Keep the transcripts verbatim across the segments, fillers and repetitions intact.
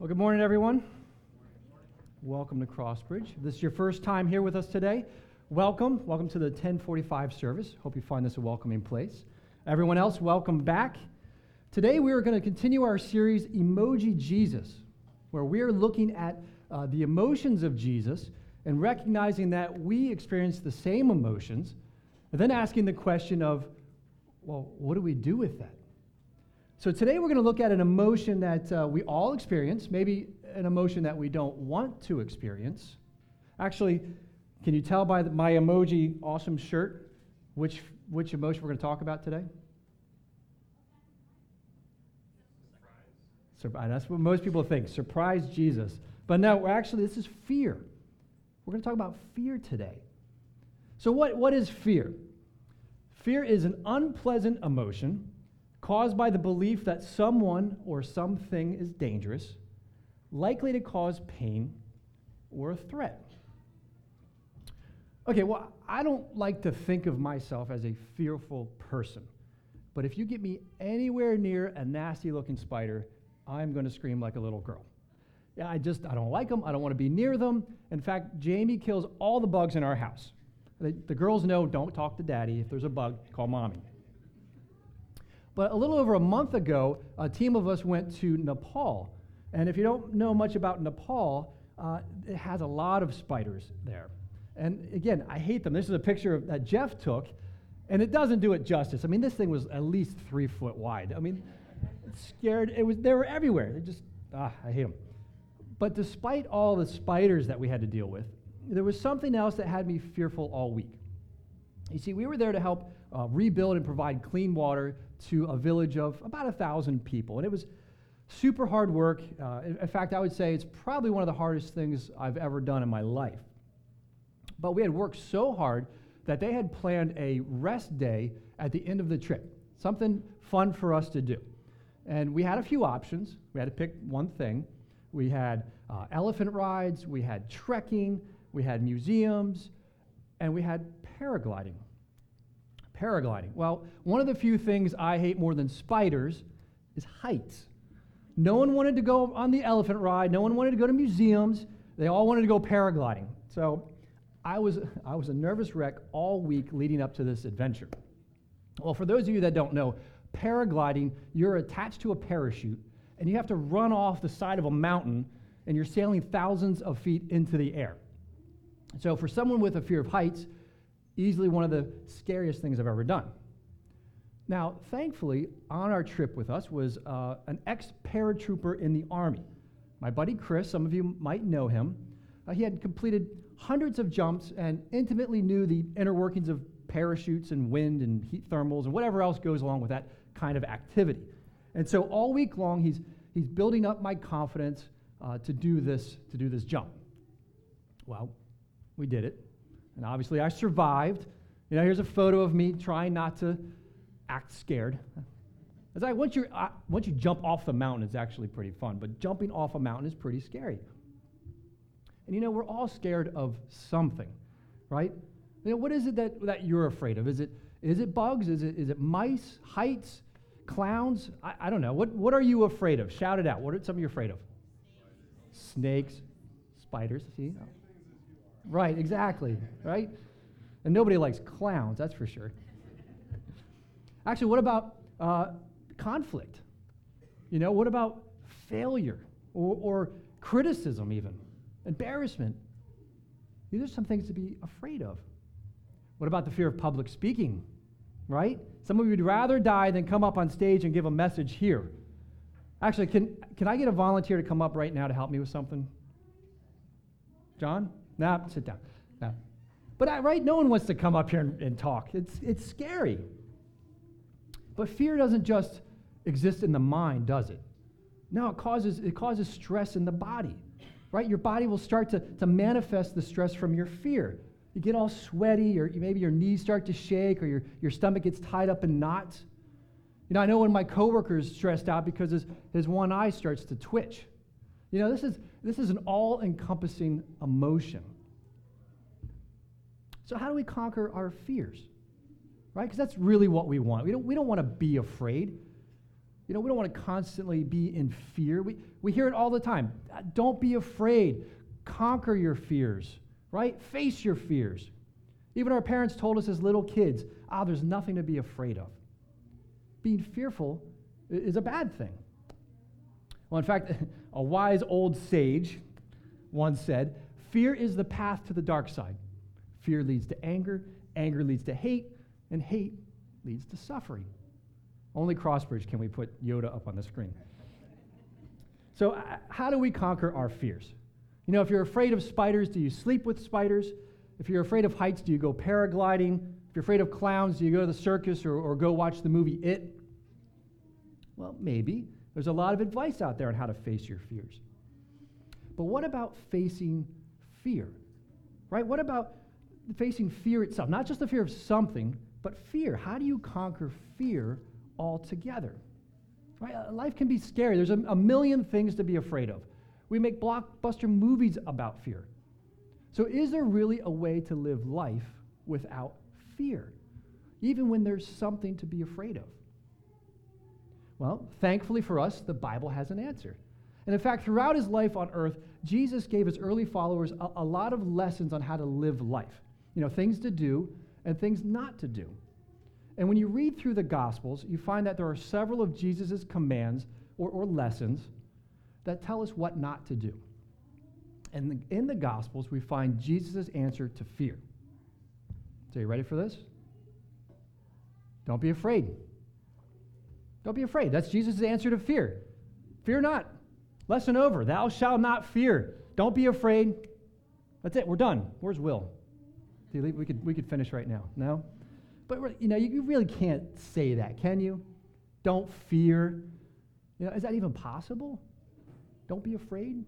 Well, good morning, everyone. Welcome to Crossbridge. If this is your first time here with us today, welcome. Welcome to the ten forty-five service. Hope you find this a welcoming place. Everyone else, welcome back. Today we are going to continue our series, Emoji Jesus, where we are looking at uh, the emotions of Jesus and recognizing that we experience the same emotions, and then asking the question of, well, what do we do with that? So today we're going to look at an emotion that uh, we all experience, maybe an emotion that we don't want to experience. Actually, can you tell by the, my emoji awesome shirt which which emotion we're going to talk about today? Surprise. That's what most people think, surprise Jesus. But no, actually this is fear. We're going to talk about fear today. So what, what is fear? Fear is an unpleasant emotion caused by the belief that someone or something is dangerous, likely to cause pain or a threat. Okay, well, I don't like to think of myself as a fearful person, but if you get me anywhere near a nasty-looking spider, I'm going to scream like a little girl. Yeah, I just, I don't like them. I don't want to be near them. In fact, Jamie kills all the bugs in our house. The, the girls know, don't talk to Daddy. If there's a bug, call Mommy. But a little over a month ago, a team of us went to Nepal. And if you don't know much about Nepal, uh, it has a lot of spiders there. And again, I hate them. This is a picture of, that Jeff took, and it doesn't do it justice. I mean, this thing was at least three foot wide. I mean, it scared, it was, they were everywhere. They just, ah, I hate them. But despite all the spiders that we had to deal with, there was something else that had me fearful all week. You see, we were there to help uh, rebuild and provide clean water to a village of about a thousand people. And it was super hard work. Uh, in, in fact, I would say it's probably one of the hardest things I've ever done in my life. But we had worked so hard that they had planned a rest day at the end of the trip, something fun for us to do. And we had a few options. We had to pick one thing. We had uh, elephant rides, we had trekking, we had museums, and we had paragliding. Paragliding. Well, one of the few things I hate more than spiders is heights. No one wanted to go on the elephant ride. No one wanted to go to museums. They all wanted to go paragliding. So I was, I was a nervous wreck all week leading up to this adventure. Well, for those of you that don't know, paragliding, you're attached to a parachute, and you have to run off the side of a mountain, and you're sailing thousands of feet into the air. So for someone with a fear of heights, easily one of the scariest things I've ever done. Now, thankfully, on our trip with us was uh, an ex-paratrooper in the Army. My buddy Chris, some of you might know him. Uh, he had completed hundreds of jumps and intimately knew the inner workings of parachutes and wind and heat thermals and whatever else goes along with that kind of activity. And so all week long, he's, he's building up my confidence uh, to do this, to do this jump. Well, we did it. And obviously I survived. You know, here's a photo of me trying not to act scared. It's like once you uh, once you jump off the mountain, it's actually pretty fun. But jumping off a mountain is pretty scary. And you know, we're all scared of something, right? You know, what is it that, that you're afraid of? Is it is it bugs? Is it is it mice? Heights? Clowns? I, I don't know. What what are you afraid of? Shout it out. What are some of you afraid of? Snakes, spiders. See. Oh. Right, exactly, right? And nobody likes clowns, that's for sure. Actually, what about uh, conflict? You know, what about failure or, or criticism even? Embarrassment? These are some things to be afraid of. What about the fear of public speaking, right? Some of you would rather die than come up on stage and give a message here. Actually, can, can I get a volunteer to come up right now to help me with something? John? Nah, sit down. Nah. But I, right, no one wants to come up here and, and talk. It's it's scary. But fear doesn't just exist in the mind, does it? No, it causes it causes stress in the body. Right? Your body will start to, to manifest the stress from your fear. You get all sweaty, or maybe your knees start to shake, or your, your stomach gets tied up in knots. You know, I know when my coworker's stressed out because his, his one eye starts to twitch. You know, this is this is an all-encompassing emotion. So how do we conquer our fears? Right? Because that's really what we want. We don't we don't want to be afraid. You know, we don't want to constantly be in fear. We, we hear it all the time. Don't be afraid. Conquer your fears, right? Face your fears. Even our parents told us as little kids, ah, there's nothing to be afraid of. Being fearful is a bad thing. Well, in fact, a wise old sage once said, fear is the path to the dark side. Fear leads to anger, anger leads to hate, and hate leads to suffering. Only Crossbridge can we put Yoda up on the screen. So uh, how do we conquer our fears? You know, if you're afraid of spiders, do you sleep with spiders? If you're afraid of heights, do you go paragliding? If you're afraid of clowns, do you go to the circus or, or go watch the movie It? Well, maybe. There's a lot of advice out there on how to face your fears. But what about facing fear? Right? What about facing fear itself? Not just the fear of something, but fear. How do you conquer fear altogether? Right? Uh, life can be scary. There's a, a million things to be afraid of. We make blockbuster movies about fear. So is there really a way to live life without fear, even when there's something to be afraid of? Well, thankfully for us, the Bible has an answer. And in fact, throughout his life on earth, Jesus gave his early followers a, a lot of lessons on how to live life. You know, things to do and things not to do. And when you read through the Gospels, you find that there are several of Jesus' commands or, or lessons that tell us what not to do. And the, in the Gospels, we find Jesus' answer to fear. So you ready for this? Don't be afraid. Don't be afraid. That's Jesus' answer to fear. Fear not. Lesson over. Thou shalt not fear. Don't be afraid. That's it. We're done. Where's Will? Do you leave? We could we could finish right now. No? But you know, you, you really can't say that, can you? Don't fear. You know, is that even possible? Don't be afraid.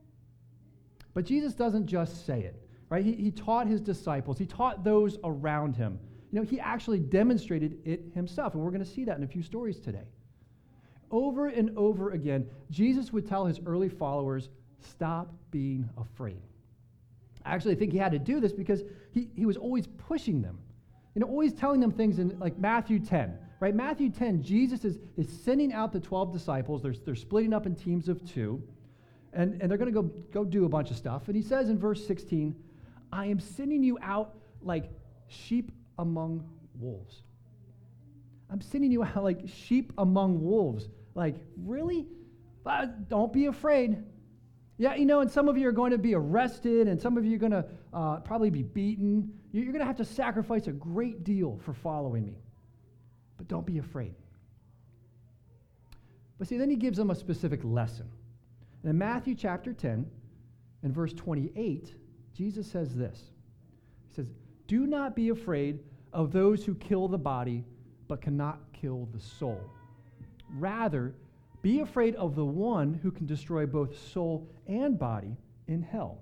But Jesus doesn't just say it, right? He, he taught his disciples. He taught those around him. You know, he actually demonstrated it himself, and we're going to see that in a few stories today. Over and over again, Jesus would tell his early followers, stop being afraid. I actually think he had to do this because he, he was always pushing them, you know, always telling them things in like Matthew ten, right? Matthew ten, Jesus is, is sending out the twelve disciples. They're, they're splitting up in teams of two, and, and they're going to go, go do a bunch of stuff. And he says in verse sixteen, I am sending you out like sheep among wolves. I'm sending you out like sheep among wolves. Like, really? Uh, don't be afraid. Yeah, you know, and some of you are going to be arrested, and some of you are going to uh, probably be beaten. You're going to have to sacrifice a great deal for following me. But don't be afraid. But see, then he gives them a specific lesson. And in Matthew chapter ten, in verse twenty-eight, Jesus says this. He says, do not be afraid of those who kill the body, but cannot kill the soul. Rather, be afraid of the one who can destroy both soul and body in hell.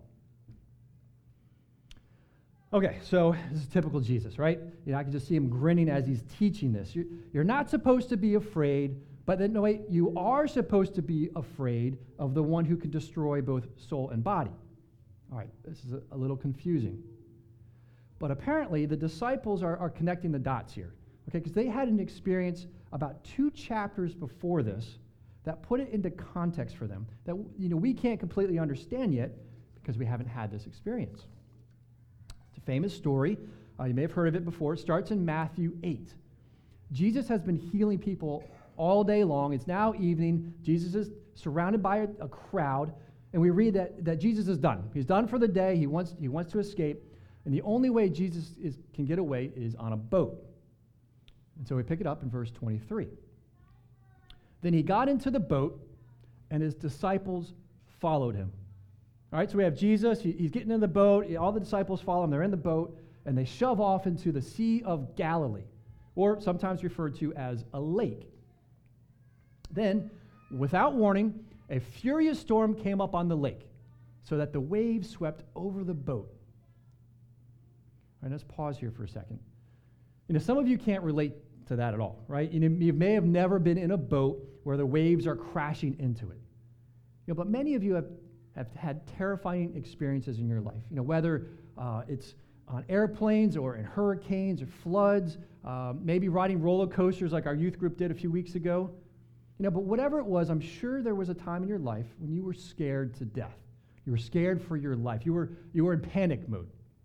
Okay, so this is typical Jesus, right? You know, I can just see him grinning as he's teaching this. You're, you're not supposed to be afraid, but then, no, wait, you are supposed to be afraid of the one who can destroy both soul and body. All right, this is a, a little confusing. But apparently, the disciples are, are connecting the dots here, okay? Because they had an experience about two chapters before this that put it into context for them that, you know, we can't completely understand yet because we haven't had this experience. It's a famous story. Uh, you may have heard of it before. It starts in Matthew eight. Jesus has been healing people all day long. It's now evening. Jesus is surrounded by a, a crowd, and we read that, that Jesus is done. He's done for the day. He wants, he wants to escape. And the only way Jesus is, can get away is on a boat. And so we pick it up in verse twenty-three. Then he got into the boat, and his disciples followed him. All right, so we have Jesus. He, he's getting in the boat. All the disciples follow him. They're in the boat, and they shove off into the Sea of Galilee, or sometimes referred to as a lake. Then, without warning, a furious storm came up on the lake, so that the waves swept over the boat. All right, let's pause here for a second. You know, some of you can't relate to that at all, right? You know, you may have never been in a boat where the waves are crashing into it. You know, but many of you have, have had terrifying experiences in your life. You know, whether uh, it's on airplanes or in hurricanes or floods, uh, maybe riding roller coasters like our youth group did a few weeks ago. You know, but whatever it was, I'm sure there was a time in your life when you were scared to death. You were scared for your life. You were, you were in panic mode.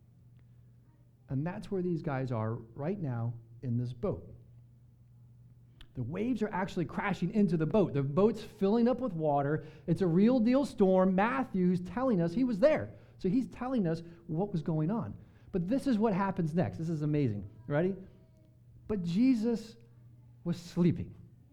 And that's where these guys are right now in this boat. The waves are actually crashing into the boat. The boat's filling up with water. It's a real deal storm. Matthew's telling us he was there. So he's telling us what was going on. But this is what happens next. This is amazing. Ready? But Jesus was sleeping.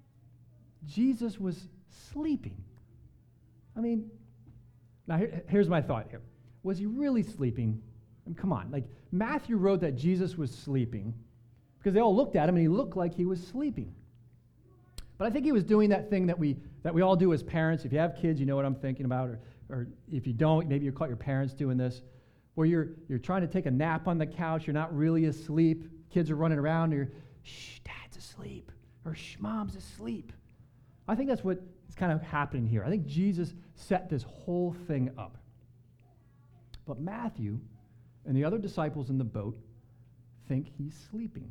Jesus was sleeping. I mean, now here, here's my thought here. Was he really sleeping? I mean, come on. Like, Matthew wrote that Jesus was sleeping because they all looked at him and he looked like he was sleeping. But I think he was doing that thing that we that we all do as parents. If you have kids, you know what I'm thinking about. Or, or if you don't, maybe you caught your parents doing this, where you're you're trying to take a nap on the couch. You're not really asleep. Kids are running around. And you're, shh, dad's asleep. Or shh, mom's asleep. I think that's what is kind of happening here. I think Jesus set this whole thing up. But Matthew and the other disciples in the boat think he's sleeping.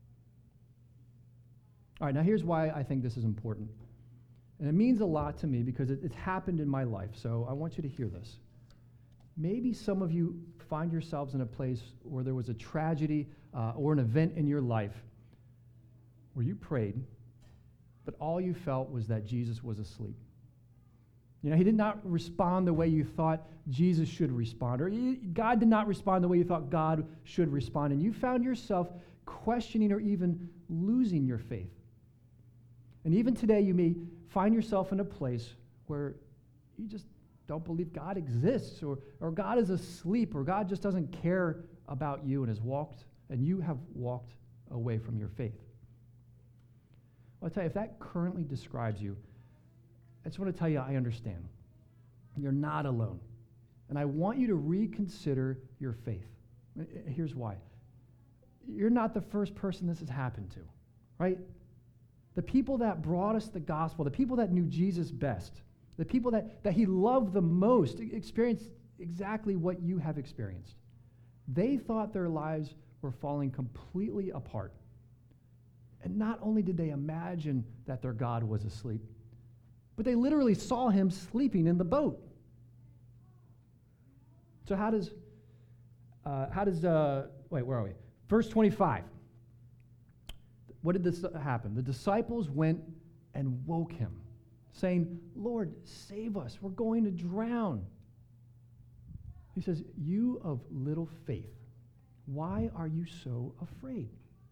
All right, now here's why I think this is important. And it means a lot to me because it, it's happened in my life, so I want you to hear this. Maybe some of you find yourselves in a place where there was a tragedy uh, or an event in your life where you prayed, but all you felt was that Jesus was asleep. You know, he did not respond the way you thought Jesus should respond, or he, God did not respond the way you thought God should respond, and you found yourself questioning or even losing your faith. And even today, you may find yourself in a place where you just don't believe God exists, or, or God is asleep, or God just doesn't care about you and has walked, and you have walked away from your faith. Well, I'll tell you, if that currently describes you, I just want to tell you I understand. You're not alone. And I want you to reconsider your faith. Here's why. You're not the first person this has happened to, right? The people that brought us the gospel, the people that knew Jesus best, the people that, that he loved the most, experienced exactly what you have experienced. They thought their lives were falling completely apart. And not only did they imagine that their God was asleep, but they literally saw him sleeping in the boat. So how does, uh, how does, uh, wait, where are we? Verse twenty-five. What did this happen? The disciples went and woke him, saying, Lord, save us. We're going to drown. He says, you of little faith, why are you so afraid?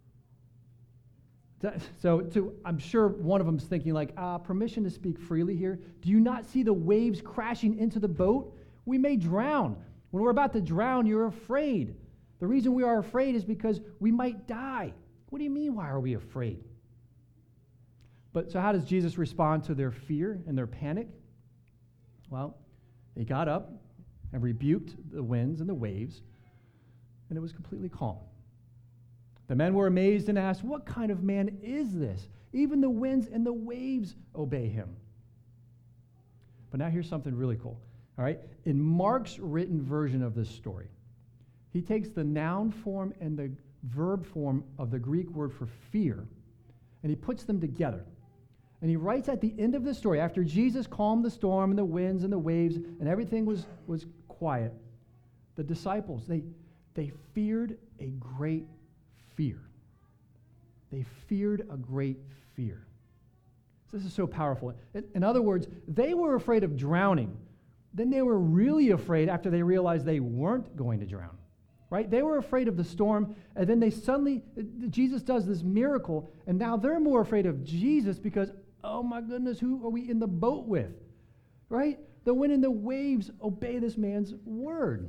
So to, I'm sure one of them's thinking like, uh, permission to speak freely here. Do you not see the waves crashing into the boat? We may drown. When we're about to drown, you're afraid. The reason we are afraid is because we might die. What do you mean, why are we afraid? But so how does Jesus respond to their fear and their panic? Well, he got up and rebuked the winds and the waves, and it was completely calm. The men were amazed and asked, what kind of man is this? Even the winds and the waves obey him. But now here's something really cool. All right? In Mark's written version of this story, he takes the noun form and the verb form of the Greek word for fear, and he puts them together. And he writes at the end of the story, after Jesus calmed the storm and the winds and the waves and everything was, was quiet, the disciples, they, they feared a great fear. They feared a great fear. So this is so powerful. In, in other words, they were afraid of drowning. Then they were really afraid after they realized they weren't going to drown. Right? They were afraid of the storm, and then they suddenly, Jesus does this miracle, and now they're more afraid of Jesus because, oh my goodness, who are we in the boat with? Right? The wind and the waves obey this man's word.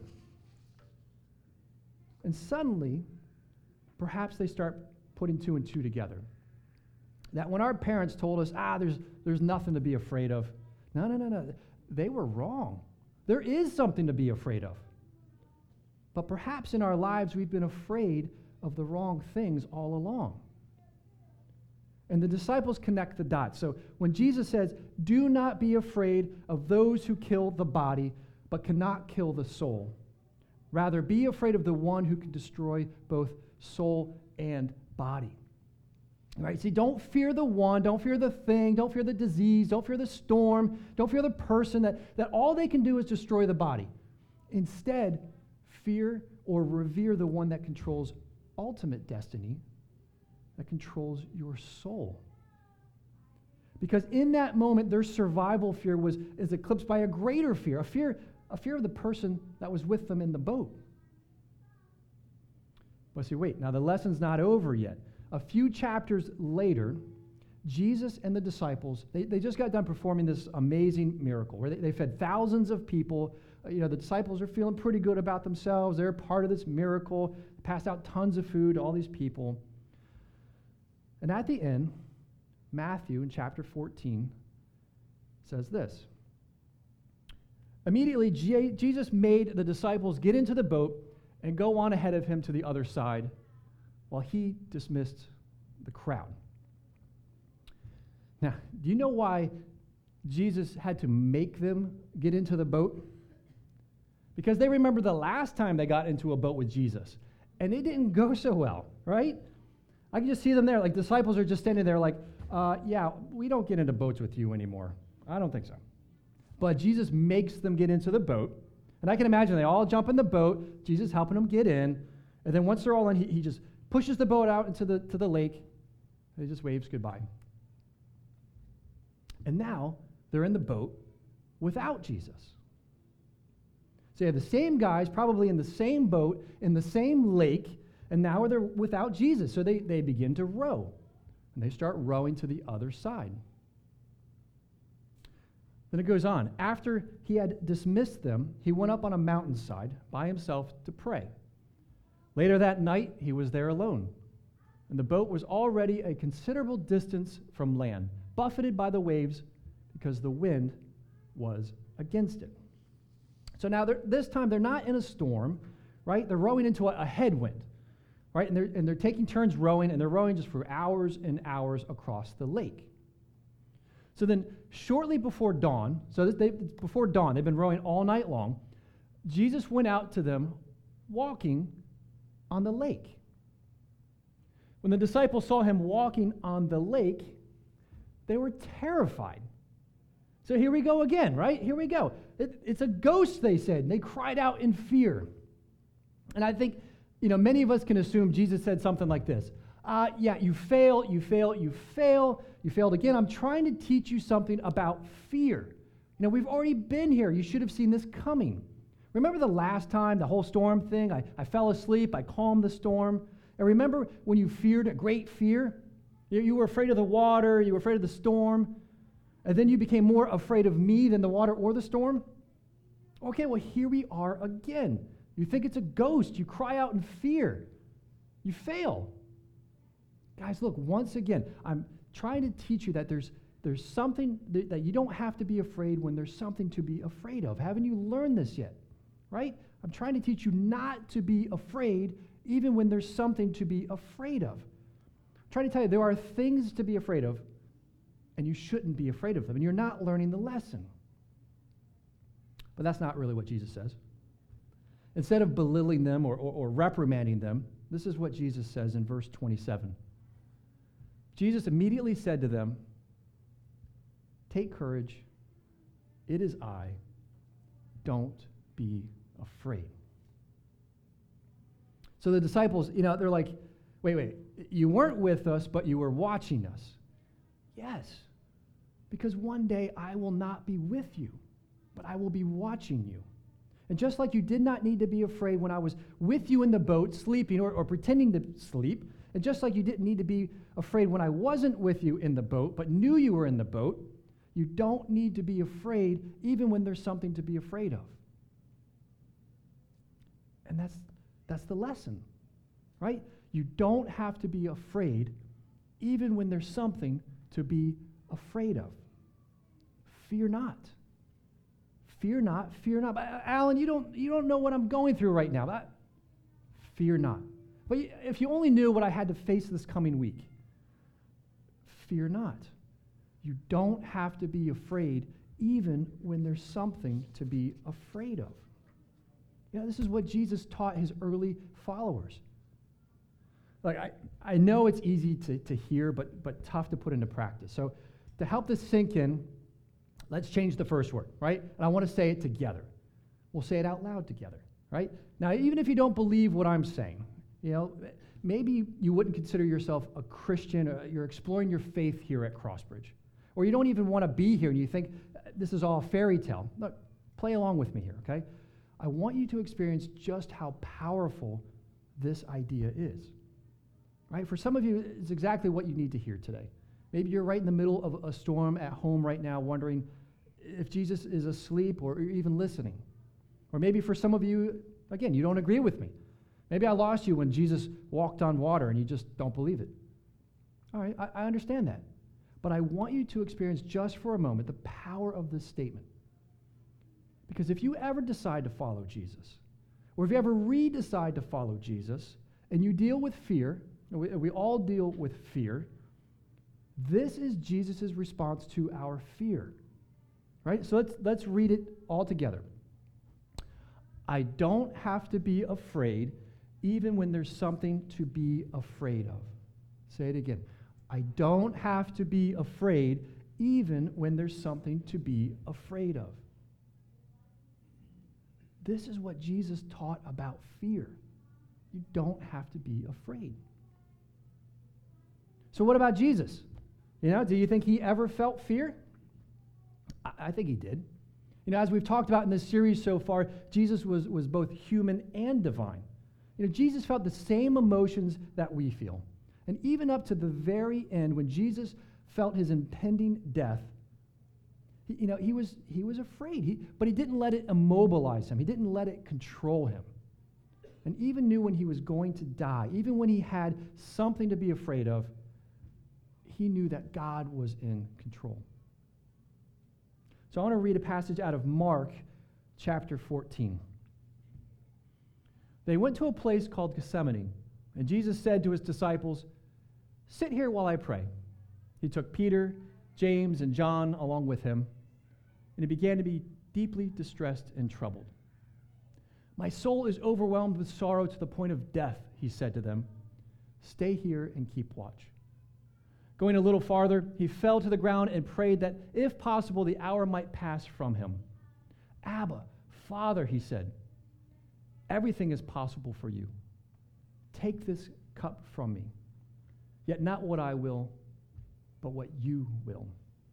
And suddenly, perhaps they start putting two and two together. That when our parents told us, ah, there's, there's nothing to be afraid of. No, no, no, no. They were wrong. There is something to be afraid of. But perhaps in our lives, we've been afraid of the wrong things all along. And the disciples connect the dots. So when Jesus says, do not be afraid of those who kill the body, but cannot kill the soul. Rather, be afraid of the one who can destroy both soul and body. Right? See, don't fear the one, don't fear the thing, don't fear the disease, don't fear the storm, don't fear the person that, that all they can do is destroy the body. Instead, fear or revere the one that controls ultimate destiny, that controls your soul. Because in that moment, their survival fear was is eclipsed by a greater fear, a fear, a fear of the person that was with them in the boat. But see, wait, now the lesson's not over yet. A few chapters later, Jesus and the disciples, they, they just got done performing this amazing miracle where they, they fed thousands of people. Uh, you know, the disciples are feeling pretty good about themselves. They're part of this miracle, passed out tons of food to all these people. And at the end, Matthew in chapter fourteen says this. Immediately, G- Jesus made the disciples get into the boat and go on ahead of him to the other side while he dismissed the crowd. Now, do you know why Jesus had to make them get into the boat? Because they remember the last time they got into a boat with Jesus, and it didn't go so well, right? I can just see them there, like disciples are just standing there like, uh, yeah, we don't get into boats with you anymore. I don't think so. But Jesus makes them get into the boat, and I can imagine they all jump in the boat, Jesus helping them get in, and then once they're all in, he, he just pushes the boat out into the, to the lake, and he just waves goodbye. And now they're in the boat without Jesus. So you have the same guys probably in the same boat, in the same lake, and now they're without Jesus. So they, they begin to row, and they start rowing to the other side. Then it goes on. After he had dismissed them, he went up on a mountainside by himself to pray. Later that night, he was there alone, and the boat was already a considerable distance from land, buffeted by the waves because the wind was against it. So now, this time, they're not in a storm, right? They're rowing into a, a headwind, right? And they're, and they're taking turns rowing, and they're rowing just for hours and hours across the lake. So then, shortly before dawn, so they, before dawn, they've been rowing all night long, Jesus went out to them walking on the lake. When the disciples saw him walking on the lake, they were terrified. So here we go again, right? Here we go. It, it's a ghost, they said. And they cried out in fear. And I think, you know, many of us can assume Jesus said something like this. Uh, yeah, you fail, you fail, you fail, you failed again. I'm trying to teach you something about fear. You know, we've already been here. You should have seen this coming. Remember the last time, the whole storm thing? I, I fell asleep, I calmed the storm. And remember when you feared a great fear? You, you were afraid of the water, you were afraid of the storm, and then you became more afraid of me than the water or the storm? Okay, well, here we are again. You think it's a ghost. You cry out in fear. You fail. Guys, look, once again, I'm trying to teach you that there's, there's something that, that you don't have to be afraid when there's something to be afraid of. Haven't you learned this yet? Right? I'm trying to teach you not to be afraid even when there's something to be afraid of. I'm trying to tell you there are things to be afraid of, and you shouldn't be afraid of them, and you're not learning the lesson. But that's not really what Jesus says. Instead of belittling them or, or, or reprimanding them, this is what Jesus says in verse twenty-seven. Jesus immediately said to them, "Take courage, it is I, don't be afraid." So the disciples, you know, they're like, wait, wait, you weren't with us, but you were watching us. Yes, because one day I will not be with you, but I will be watching you. And just like you did not need to be afraid when I was with you in the boat, sleeping or, or pretending to sleep, and just like you didn't need to be afraid when I wasn't with you in the boat, but knew you were in the boat, you don't need to be afraid even when there's something to be afraid of. And that's that's the lesson, right? You don't have to be afraid even when there's something to be afraid of. Fear not. Fear not, fear not. But, uh, Alan, you don't, you don't know what I'm going through right now. That, fear not. But if you only knew what I had to face this coming week, fear not. You don't have to be afraid even when there's something to be afraid of. You know, this is what Jesus taught his early followers. Like, I, I know it's easy to, to hear, but, but tough to put into practice. So to help this sink in, let's change the first word, right? And I want to say it together. We'll say it out loud together, right? Now, even if you don't believe what I'm saying, you know, maybe you wouldn't consider yourself a Christian, or you're exploring your faith here at Crossbridge, or you don't even want to be here and you think this is all fairy tale. Look, play along with me here, okay? I want you to experience just how powerful this idea is, right? For some of you, it's exactly what you need to hear today. Maybe you're right in the middle of a storm at home right now, wondering if Jesus is asleep or even listening. Or maybe for some of you, again, you don't agree with me. Maybe I lost you when Jesus walked on water and you just don't believe it. All right, I, I understand that. But I want you to experience just for a moment the power of this statement. Because if you ever decide to follow Jesus, or if you ever re-decide to follow Jesus, and you deal with fear, and we, we all deal with fear, this is Jesus' response to our fear. Right? So let's, let's read it all together. I don't have to be afraid even when there's something to be afraid of. Say it again. I don't have to be afraid even when there's something to be afraid of. This is what Jesus taught about fear. You don't have to be afraid. So what about Jesus? You know, do you think he ever felt fear? I, I think he did. You know, as we've talked about in this series so far, Jesus was, was both human and divine. You know, Jesus felt the same emotions that we feel. And even up to the very end, when Jesus felt his impending death, he, you know, he was, he was afraid, he, but he didn't let it immobilize him. He didn't let it control him. And even knew when he was going to die, even when he had something to be afraid of, he knew that God was in control. So I want to read a passage out of Mark chapter fourteen. They went to a place called Gethsemane, and Jesus said to his disciples, "Sit here while I pray." He took Peter, James, and John along with him, and he began to be deeply distressed and troubled. "My soul is overwhelmed with sorrow to the point of death," he said to them. "Stay here and keep watch." Going a little farther, he fell to the ground and prayed that, if possible, the hour might pass from him. "Abba, Father," he said, "everything is possible for you. Take this cup from me, yet not what I will, but what you will."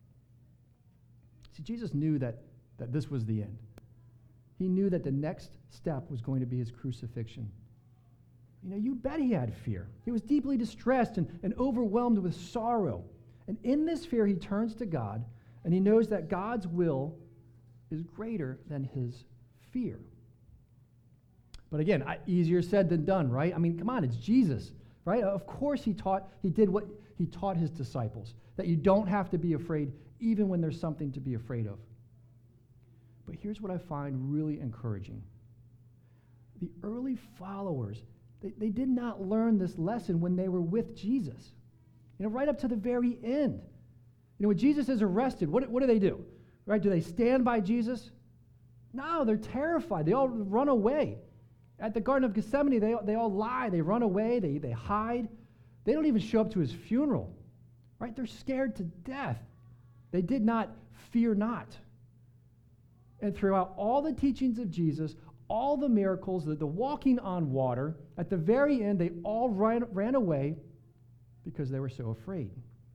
See, Jesus knew that, that this was the end. He knew that the next step was going to be his crucifixion. You know, you bet he had fear. He was deeply distressed and, and overwhelmed with sorrow. And in this fear, he turns to God, and he knows that God's will is greater than his fear. But again, I, easier said than done, right? I mean, come on, it's Jesus, right? Of course he taught, he did what he taught his disciples, that you don't have to be afraid even when there's something to be afraid of. But here's what I find really encouraging. The early followers, They, they did not learn this lesson when they were with Jesus. You know, right up to the very end. You know, when Jesus is arrested, what, what do they do? Right? Do they stand by Jesus? No, they're terrified. They all run away. At the Garden of Gethsemane, they, they all lie. They run away. They, they hide. They don't even show up to his funeral. Right? They're scared to death. They did not fear not. And throughout all the teachings of Jesus, all the miracles, the, the walking on water, at the very end, they all ran, ran away because they were so afraid.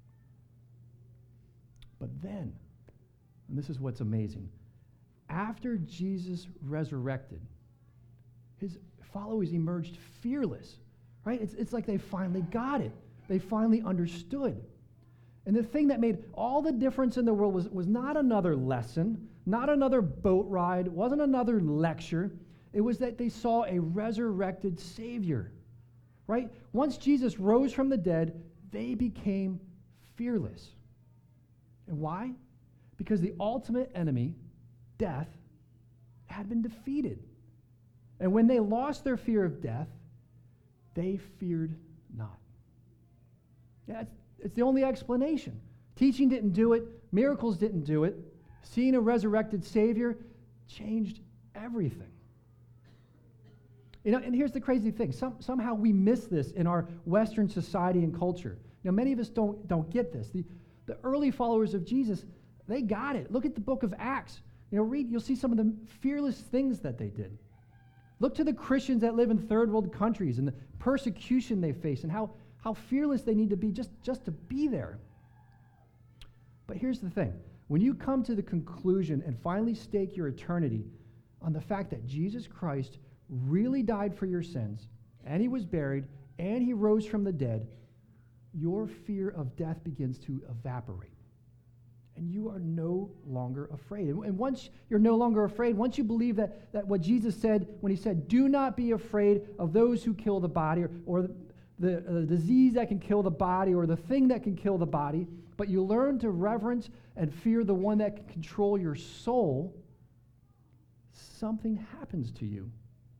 But then, and this is what's amazing, after Jesus resurrected, his followers emerged fearless, right? It's, it's like they finally got it. They finally understood. And the thing that made all the difference in the world was, was not another lesson, not another boat ride, wasn't another lecture. It was that they saw a resurrected Savior, right? Once Jesus rose from the dead, they became fearless. And why? Because the ultimate enemy, death, had been defeated. And when they lost their fear of death, they feared not. Yeah, it's, it's the only explanation. Teaching didn't do it. Miracles didn't do it. Seeing a resurrected Savior changed everything. You know, and here's the crazy thing. Some, somehow we miss this in our Western society and culture. You know, many of us don't, don't get this. The, the early followers of Jesus, they got it. Look at the book of Acts. You know, read, you'll see some of the fearless things that they did. Look to the Christians that live in third world countries and the persecution they face and how, how fearless they need to be just, just to be there. But here's the thing. When you come to the conclusion and finally stake your eternity on the fact that Jesus Christ really died for your sins, and he was buried, and he rose from the dead, your fear of death begins to evaporate. And you are no longer afraid. And, and once you're no longer afraid, once you believe that, that what Jesus said when he said, do not be afraid of those who kill the body, or, or the, the uh, disease that can kill the body, or the thing that can kill the body, but you learn to reverence and fear the one that can control your soul, something happens to you.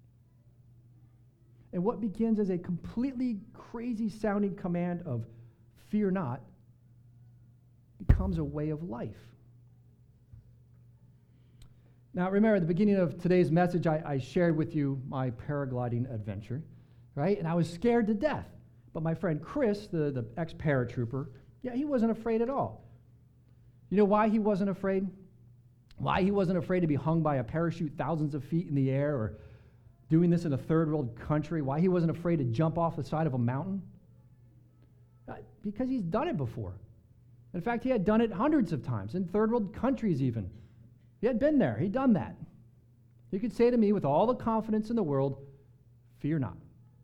And what begins as a completely crazy sounding command of fear not becomes a way of life. Now, remember, at the beginning of today's message, I, I shared with you my paragliding adventure, right? And I was scared to death. But my friend Chris, the, the ex-paratrooper, yeah, he wasn't afraid at all. You know why he wasn't afraid? Why he wasn't afraid to be hung by a parachute thousands of feet in the air, or doing this in a third world country? Why he wasn't afraid to jump off the side of a mountain? Uh, because he's done it before. In fact, he had done it hundreds of times, in third world countries even. He had been there. He'd done that. He could say to me with all the confidence in the world, fear not.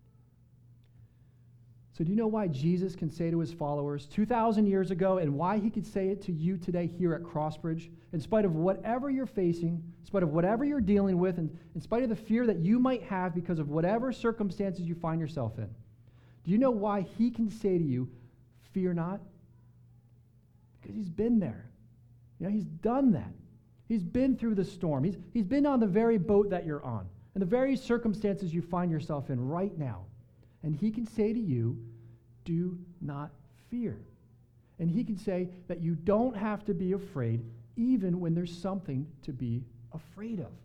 So do you know why Jesus can say to his followers two thousand years ago, and why he could say it to you today here at Crossbridge, in spite of whatever you're facing, in spite of whatever you're dealing with, and in spite of the fear that you might have because of whatever circumstances you find yourself in? Do you know why he can say to you, fear not? Because he's been there. You know, he's done that. He's been through the storm. He's, he's been on the very boat that you're on, and the very circumstances you find yourself in right now. And he can say to you, do not fear. And he can say that you don't have to be afraid even when there's something to be afraid of.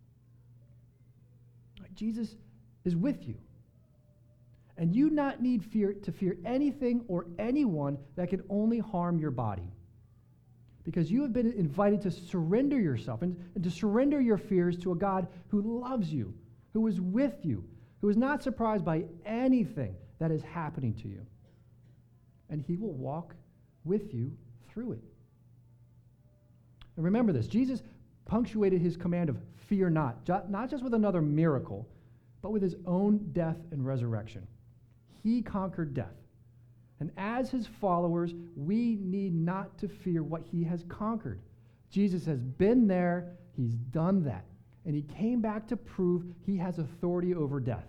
Jesus is with you. And you not need fear to fear anything or anyone that can only harm your body. Because you have been invited to surrender yourself and, and to surrender your fears to a God who loves you, who is with you, who is not surprised by anything that is happening to you. And he will walk with you through it. And remember this, Jesus punctuated his command of fear not, ju- not just with another miracle, but with his own death and resurrection. He conquered death. And as his followers, we need not to fear what he has conquered. Jesus has been there, he's done that. And he came back to prove he has authority over death.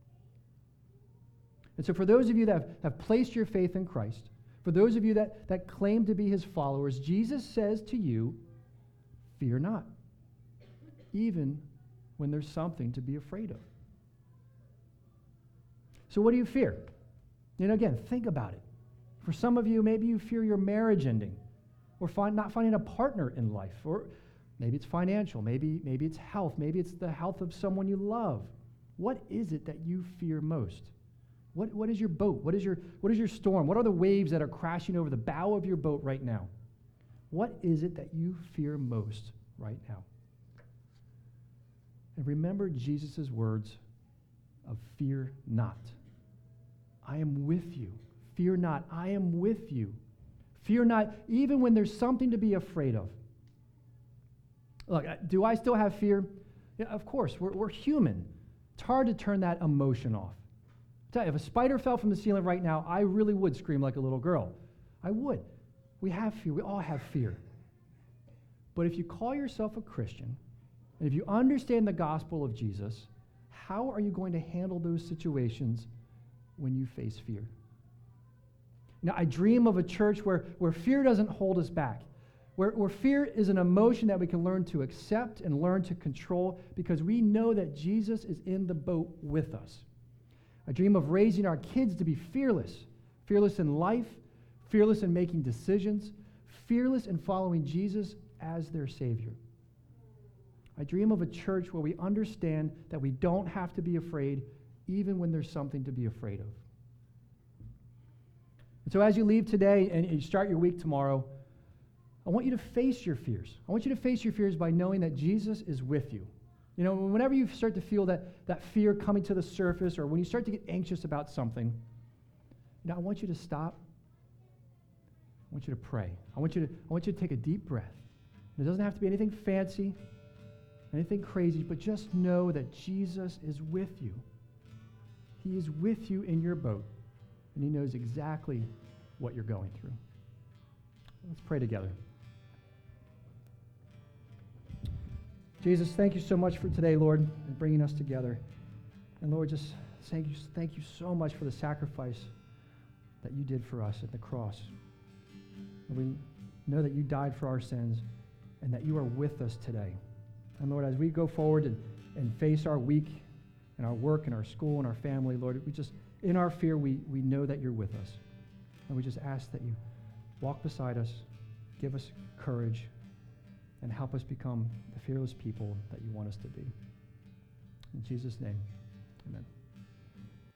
And so for those of you that have, have placed your faith in Christ, for those of you that, that claim to be his followers, Jesus says to you, fear not, even when there's something to be afraid of. So what do you fear? You know, again, think about it. For some of you, maybe you fear your marriage ending, or find, not finding a partner in life, or maybe it's financial, maybe, maybe it's health, maybe it's the health of someone you love. What is it that you fear most? What, what is your boat? What is your, what is your storm? What are the waves that are crashing over the bow of your boat right now? What is it that you fear most right now? And remember Jesus' words of fear not. I am with you. Fear not. I am with you. Fear not, even when there's something to be afraid of. Look, do I still have fear? Yeah, of course, we're, we're human. It's hard to turn that emotion off. I tell you, if a spider fell from the ceiling right now, I really would scream like a little girl. I would. We have fear. We all have fear. But if you call yourself a Christian, and if you understand the gospel of Jesus, how are you going to handle those situations when you face fear? Now, I dream of a church where, where fear doesn't hold us back, where, where fear is an emotion that we can learn to accept and learn to control because we know that Jesus is in the boat with us. I dream of raising our kids to be fearless, fearless in life, fearless in making decisions, fearless in following Jesus as their Savior. I I dream of a church where we understand that we don't have to be afraid even when there's something to be afraid of. And so as you leave today and you start your week tomorrow, I want you to face your fears. I want you to face your fears by knowing that Jesus is with you. You know, whenever you start to feel that, that fear coming to the surface, or when you start to get anxious about something, you know, I want you to stop. I want you to pray. I want you to, I want you to take a deep breath. It doesn't have to be anything fancy, anything crazy, but just know that Jesus is with you. He is with you in your boat, and he knows exactly what you're going through. Let's pray together. Jesus, thank you so much for today, Lord, and bringing us together. And Lord, just thank you, thank you so much for the sacrifice that you did for us at the cross. And we know that you died for our sins and that you are with us today. And Lord, as we go forward and, and face our week and our work and our school and our family, Lord, we just, in our fear, we, we know that you're with us. And we just ask that you walk beside us, give us courage, and help us become the fearless people that you want us to be. In Jesus' name.